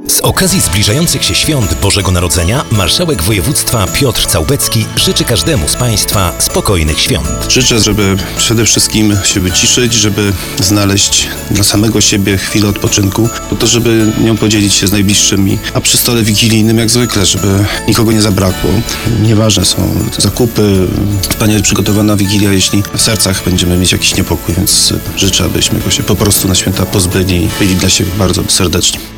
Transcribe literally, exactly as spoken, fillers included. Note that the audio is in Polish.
Z okazji zbliżających się świąt Bożego Narodzenia marszałek województwa Piotr Całbecki życzy każdemu z Państwa spokojnych świąt. Życzę, żeby przede wszystkim się wyciszyć, żeby znaleźć dla samego siebie chwilę odpoczynku, po to, żeby nią podzielić się z najbliższymi, a przy stole wigilijnym jak zwykle, żeby nikogo nie zabrakło. Nieważne są zakupy, wspaniale przygotowana wigilia, jeśli w sercach będziemy mieć jakiś niepokój, więc życzę, abyśmy go się po prostu na święta pozbyli i byli dla siebie bardzo serdeczni.